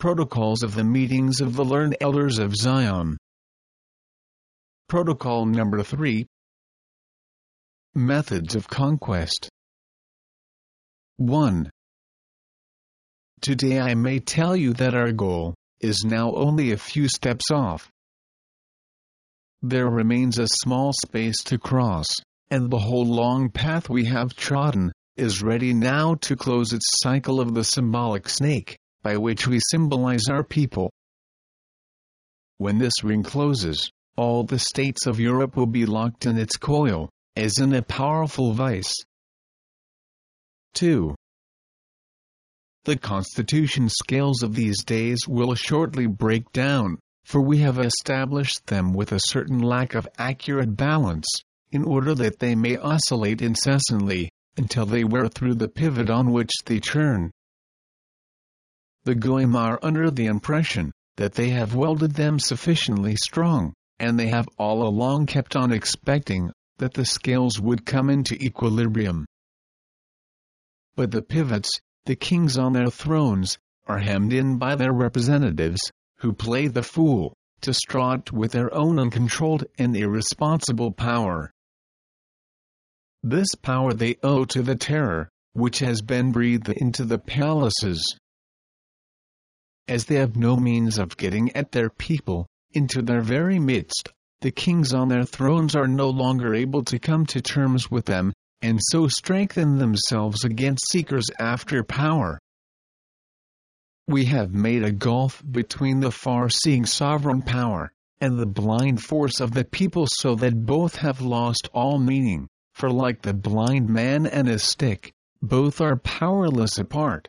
Protocols of the Meetings of the Learned Elders of Zion. Protocol number 3. Methods of Conquest. 1. Today I may tell you that our goal is now only a few steps off. There remains a small space to cross, and the whole long path we have trodden is ready now to close its cycle of the symbolic snake, by which we symbolize our people. When this ring closes, all the states of Europe will be locked in its coil, as in a powerful vice. 2. The constitution scales of these days will shortly break down, for we have established them with a certain lack of accurate balance, in order that they may oscillate incessantly, until they wear through the pivot on which they turn. The Goyim are under the impression that they have welded them sufficiently strong, and they have all along kept on expecting that the scales would come into equilibrium. But the pivots, the kings on their thrones, are hemmed in by their representatives, who play the fool, distraught with their own uncontrolled and irresponsible power. This power they owe to the terror which has been breathed into the palaces. As they have no means of getting at their people, into their very midst, the kings on their thrones are no longer able to come to terms with them, and so strengthen themselves against seekers after power. We have made a gulf between the far-seeing sovereign power and the blind force of the people, so that both have lost all meaning, for like the blind man and his stick, both are powerless apart.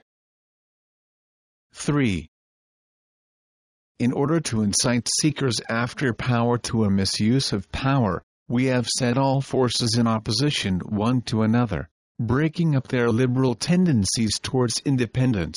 3. In order to incite seekers after power to a misuse of power, we have set all forces in opposition one to another, breaking up their liberal tendencies towards independence.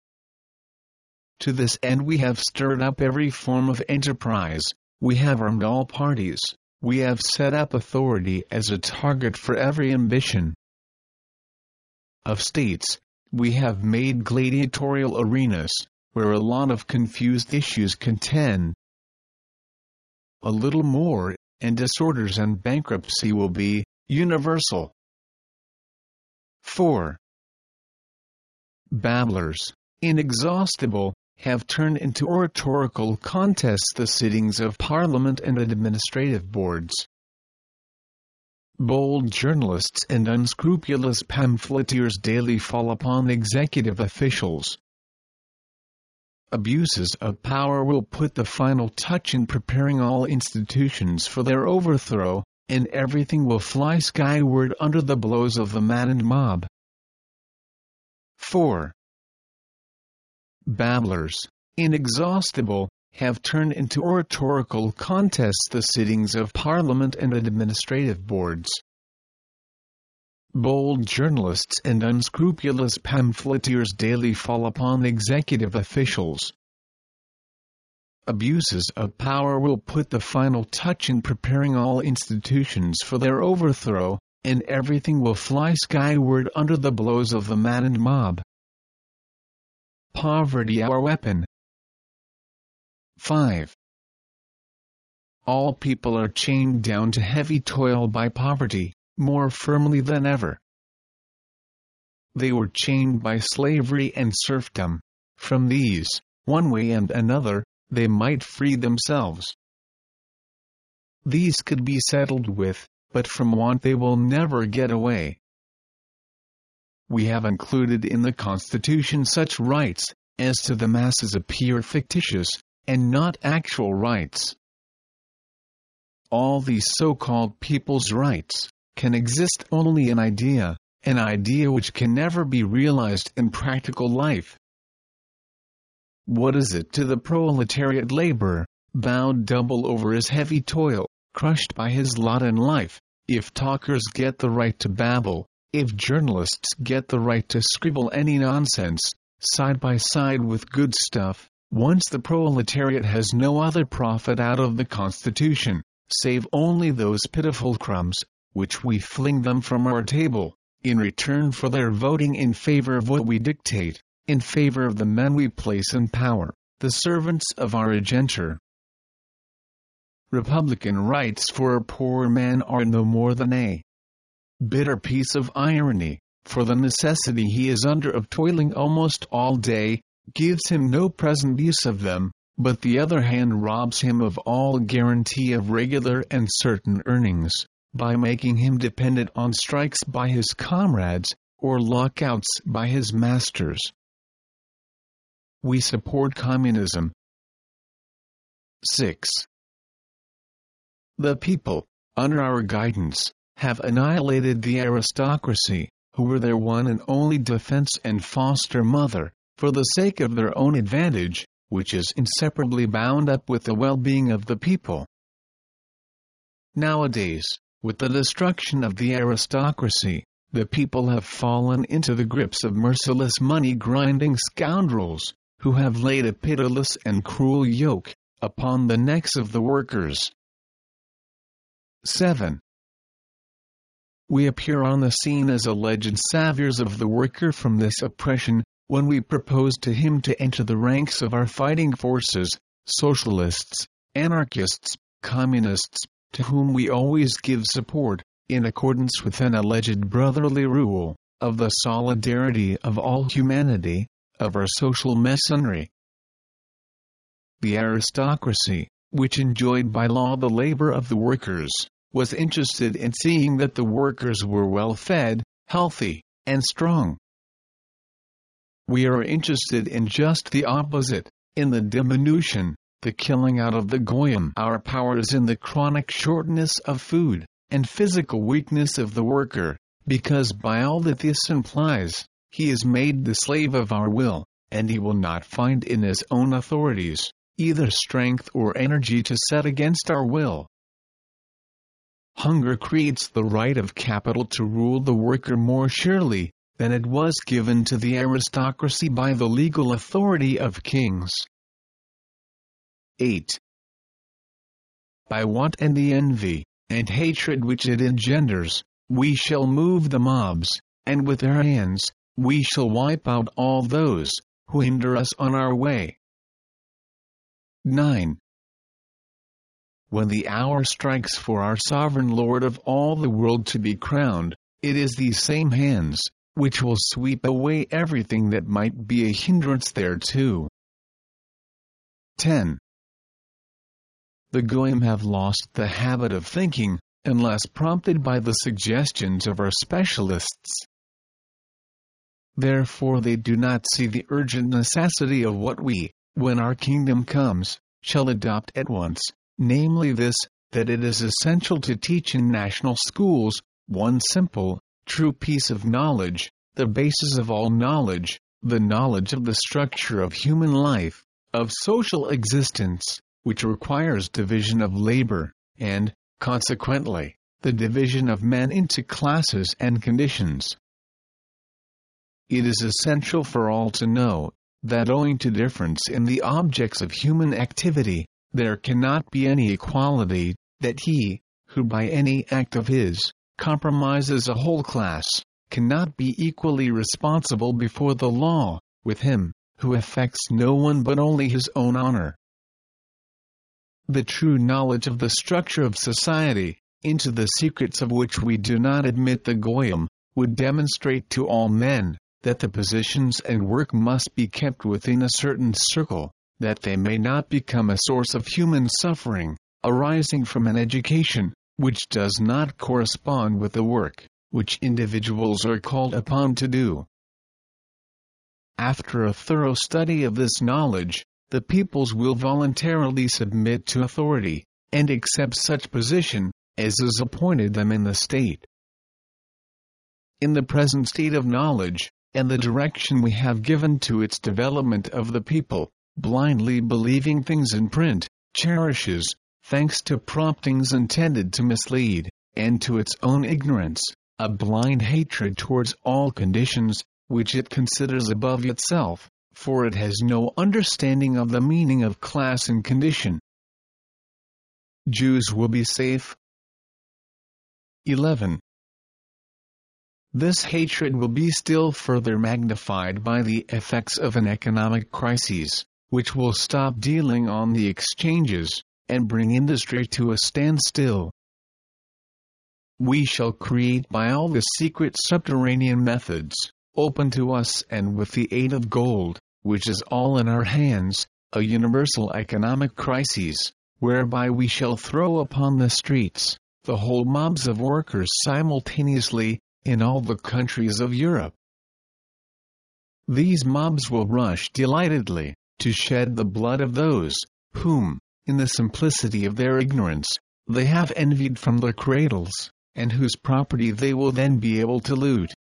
To this end we have stirred up every form of enterprise, we have armed all parties, we have set up authority as a target for every ambition. Of states, we have made gladiatorial arenas, where a lot of confused issues contend. A little more, and disorders and bankruptcy will be universal. 4. Babblers, inexhaustible, have turned into oratorical contests the sittings of Parliament and administrative boards. Bold journalists and unscrupulous pamphleteers daily fall upon executive officials. Abuses of power will put the final touch in preparing all institutions for their overthrow, and everything will fly skyward under the blows of the maddened mob. 4. Babblers, inexhaustible, have turned into oratorical contests the sittings of Parliament and administrative boards. Bold journalists and unscrupulous pamphleteers daily fall upon executive officials. Abuses of power will put the final touch in preparing all institutions for their overthrow, and everything will fly skyward under the blows of the maddened mob. Poverty our weapon. 5. All people are chained down to heavy toil by poverty, more firmly than ever. They were chained by slavery and serfdom. From these, one way and another, they might free themselves. These could be settled with, but from want they will never get away. We have included in the Constitution such rights as to the masses appear fictitious, and not actual rights. All these so-called people's rights can exist only in idea, an idea which can never be realized in practical life. What is it to the proletariat laborer, bowed double over his heavy toil, crushed by his lot in life, if talkers get the right to babble, if journalists get the right to scribble any nonsense, side by side with good stuff, once the proletariat has no other profit out of the Constitution, save only those pitiful crumbs, which we fling them from our table, in return for their voting in favor of what we dictate, in favor of the men we place in power. the servants of our agenter. Republican rights for a poor man are no more than a bitter piece of irony, for the necessity he is under of toiling almost all day gives him no present use of them, but the other hand robs him of all guarantee of regular and certain earnings, by making him dependent on strikes by his comrades, or lockouts by his masters. We support communism. 6. The people, under our guidance, have annihilated the aristocracy, who were their one and only defense and foster mother, for the sake of their own advantage, which is inseparably bound up with the well-being of the people. Nowadays, with the destruction of the aristocracy, the people have fallen into the grips of merciless money-grinding scoundrels, who have laid a pitiless and cruel yoke upon the necks of the workers. 7. We appear on the scene as alleged saviors of the worker from this oppression, when we propose to him to enter the ranks of our fighting forces, socialists, anarchists, communists, to whom we always give support, in accordance with an alleged brotherly rule, of the solidarity of all humanity, of our social masonry. The aristocracy, which enjoyed by law the labor of the workers, was interested in seeing that the workers were well fed, healthy, and strong. We are interested in just the opposite, in the diminution, the killing out of the goyim. Our power is in the chronic shortness of food, and physical weakness of the worker, because by all that this implies, he is made the slave of our will, and he will not find in his own authorities either strength or energy to set against our will. Hunger creates the right of capital to rule the worker more surely than it was given to the aristocracy by the legal authority of kings. 8. By want and the envy and hatred which it engenders, we shall move the mobs, and with our hands, we shall wipe out all those who hinder us on our way. 9. When the hour strikes for our sovereign Lord of all the world to be crowned, it is these same hands which will sweep away everything that might be a hindrance thereto. 10. The goyim have lost the habit of thinking, unless prompted by the suggestions of our specialists. Therefore they do not see the urgent necessity of what we, when our kingdom comes, shall adopt at once, namely this, that it is essential to teach in national schools, one simple, true piece of knowledge, the basis of all knowledge, the knowledge of the structure of human life, of social existence, which requires division of labor, and, consequently, the division of men into classes and conditions. It is essential for all to know that owing to difference in the objects of human activity, there cannot be any equality, that he, who by any act of his, compromises a whole class, cannot be equally responsible before the law, with him, who affects no one but only his own honor. The true knowledge of the structure of society, into the secrets of which we do not admit the goyim, would demonstrate to all men, that the positions and work must be kept within a certain circle, that they may not become a source of human suffering, arising from an education, which does not correspond with the work, which individuals are called upon to do. After a thorough study of this knowledge, the peoples will voluntarily submit to authority, and accept such position, as is appointed them in the state. In the present state of knowledge, and the direction we have given to its development of the people, blindly believing things in print, cherishes, thanks to promptings intended to mislead, and to its own ignorance, a blind hatred towards all conditions, which it considers above itself, for it has no understanding of the meaning of class and condition. Jews will be safe. 11. This hatred will be still further magnified by the effects of an economic crisis, which will stop dealing on the exchanges, and bring industry to a standstill. We shall create by all the secret subterranean methods, open to us and with the aid of gold, which is all in our hands, a universal economic crisis, whereby we shall throw upon the streets the whole mobs of workers simultaneously, in all the countries of Europe. These mobs will rush delightedly to shed the blood of those whom, in the simplicity of their ignorance, they have envied from their cradles, and whose property they will then be able to loot.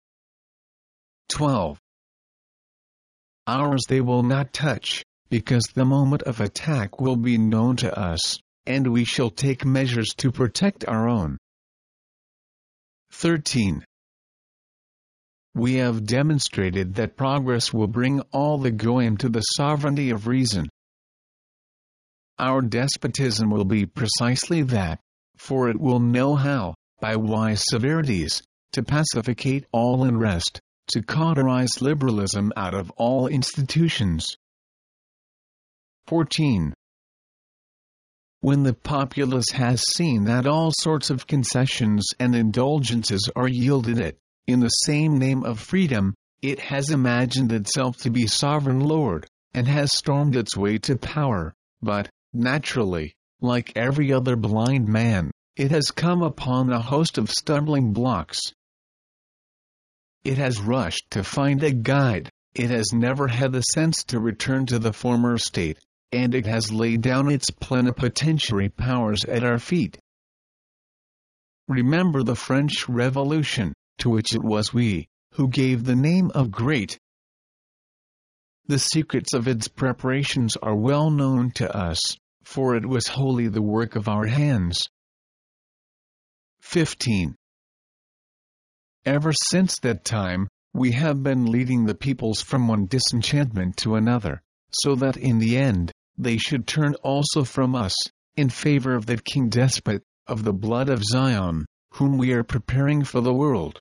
12. Ours they will not touch, because the moment of attack will be known to us, and we shall take measures to protect our own. 13. We have demonstrated that progress will bring all the Goyim to the sovereignty of reason. Our despotism will be precisely that, for it will know how, by wise severities, to pacificate all unrest, to cauterize liberalism out of all institutions. 14. When the populace has seen that all sorts of concessions and indulgences are yielded it, in the same name of freedom, it has imagined itself to be sovereign lord, and has stormed its way to power, but, naturally, like every other blind man, it has come upon a host of stumbling blocks. It has rushed to find a guide, it has never had the sense to return to the former state, and it has laid down its plenipotentiary powers at our feet. Remember the French Revolution, to which it was we who gave the name of great. The secrets of its preparations are well known to us, for it was wholly the work of our hands. 15. Ever since that time, we have been leading the peoples from one disenchantment to another, so that in the end, they should turn also from us, in favor of that king despot, of the blood of Zion, whom we are preparing for the world.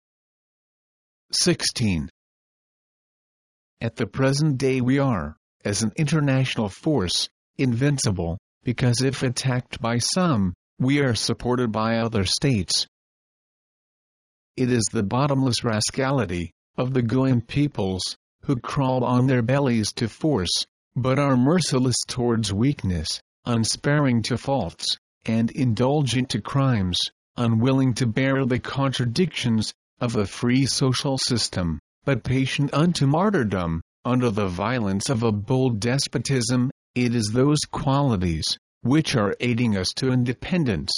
16. At the present day we are, as an international force, invincible, because if attacked by some, we are supported by other states. It is the bottomless rascality of the Goyim peoples, who crawl on their bellies to force, but are merciless towards weakness, unsparing to faults, and indulgent to crimes, unwilling to bear the contradictions of a free social system, but patient unto martyrdom, under the violence of a bold despotism. It is those qualities which are aiding us to independence.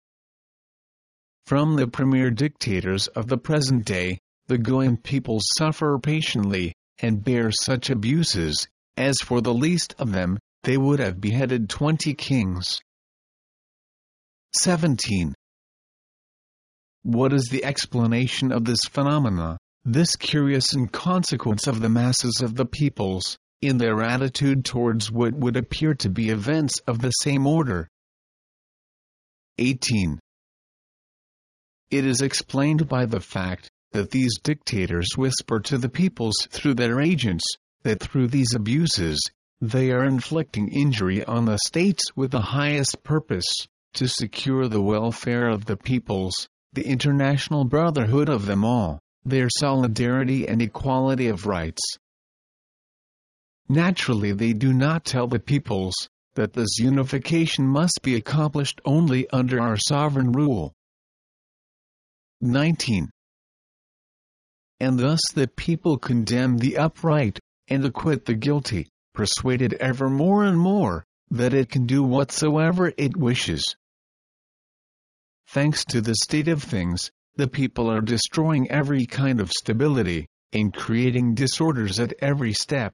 From the premier dictators of the present day, the Goyim peoples suffer patiently, and bear such abuses, as for the least of them, they would have beheaded 20 kings. 17. What is the explanation of this phenomena, this curious inconsequence of the masses of the peoples, in their attitude towards what would appear to be events of the same order? 18. It is explained by the fact that these dictators whisper to the peoples through their agents, that through these abuses, they are inflicting injury on the states with the highest purpose, to secure the welfare of the peoples, the international brotherhood of them all, their solidarity and equality of rights. Naturally they do not tell the peoples that this unification must be accomplished only under our sovereign rule. 19. And thus the people condemn the upright, and acquit the guilty, persuaded ever more and more, that it can do whatsoever it wishes. Thanks to this state of things, the people are destroying every kind of stability, and creating disorders at every step.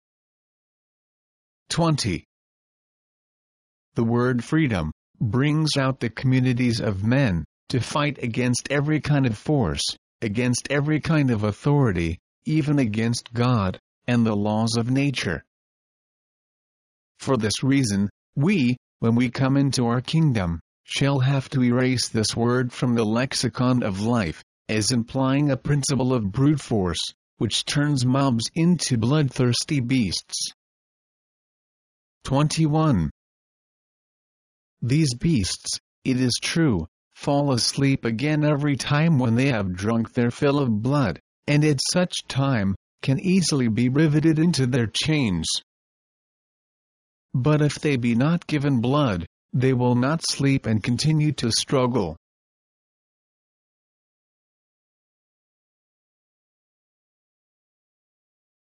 20. The word freedom brings out the communities of men to fight against every kind of force, against every kind of authority, even against God and the laws of nature. For this reason, we, when we come into our kingdom, shall have to erase this word from the lexicon of life, as implying a principle of brute force, which turns mobs into bloodthirsty beasts. 21. These beasts, it is true, fall asleep again every time when they have drunk their fill of blood, and at such time, can easily be riveted into their chains. But if they be not given blood, they will not sleep and continue to struggle,